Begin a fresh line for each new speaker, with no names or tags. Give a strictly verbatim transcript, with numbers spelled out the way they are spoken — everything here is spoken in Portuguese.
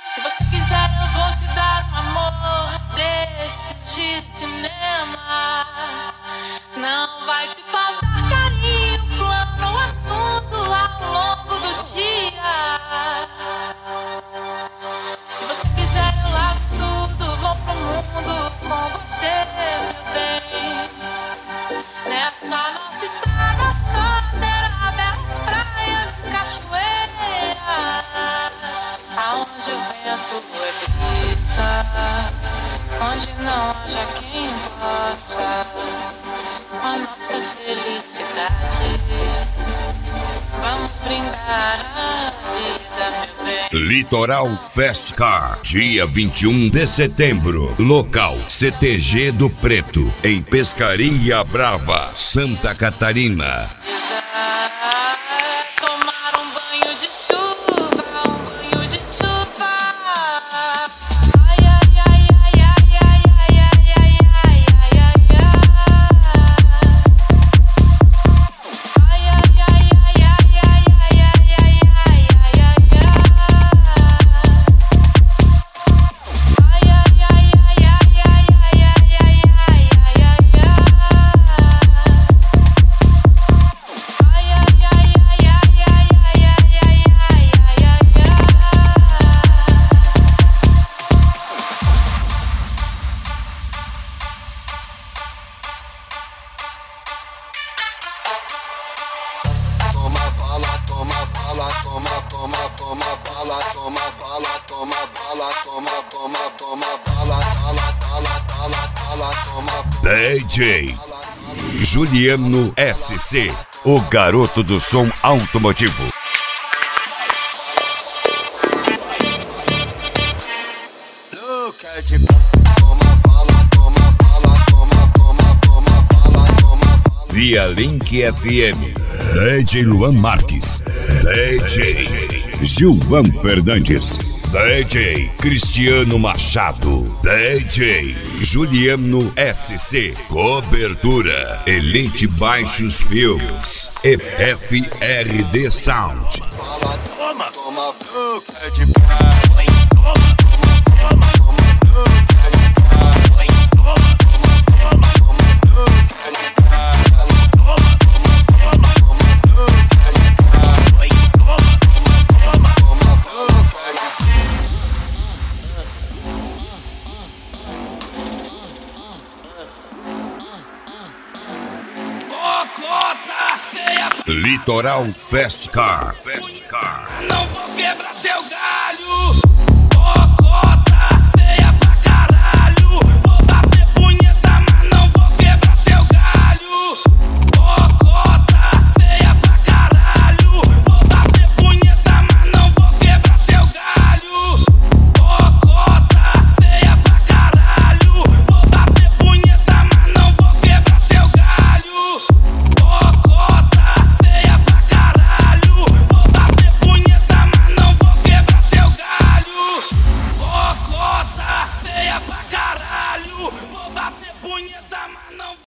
Se você quiser eu vou te dar um amor desse de cinema. Não vai te faltar carinho, plano, assunto ao longo do dia. Se você quiser eu lavo tudo, vou pro mundo com você, meu bem. Nessa nossa estrada só terá belas praias e cachoeiras, aonde o vento é brisa, onde não haja quem possa a nossa felicidade. Vamos brindar a vida, meu bem.
Litoral Festcar, dia vinte e um de setembro. Local C T G do Preto, em Pescaria Brava, Santa Catarina.
Tomar um banho de chuva, um banho de chuva. Ai, ai, ai, ai, ai, ai, ai, ai, ai, ai, ai, ai, ai. Ai, ai, ai, ai, ai, ai, ai, ai, ai, ai, ai, ai, ai. Ai, ai, ai, ai, ai, ai, ai, ai, ai, ai, ai, ai.
Toma bala, toma bala, toma, toma, toma bala, toma bala, toma bala, toma, toma, toma bala, bala, bala, bala, bala, toma.
D J Juliano S C, o garoto do som automotivo.
Louca de toma bala, toma bala, toma, toma, toma bala, toma bala.
Via Link F M, D J Luan Marques, D J Gilvan Fernandes, D J Cristiano Machado, D J Juliano S C, cobertura Elite Baixos Filmes e F R D Sound.
Bala, toma, toma, louca de toma, toma, toma, toma, louca de toma, toma, toma, toma, louca de toma, toma, toma, toma, louca de toma, toma, toma, louca
Ô, cota feia,
Litoral Festcar. Festcar.
não vou quebrar.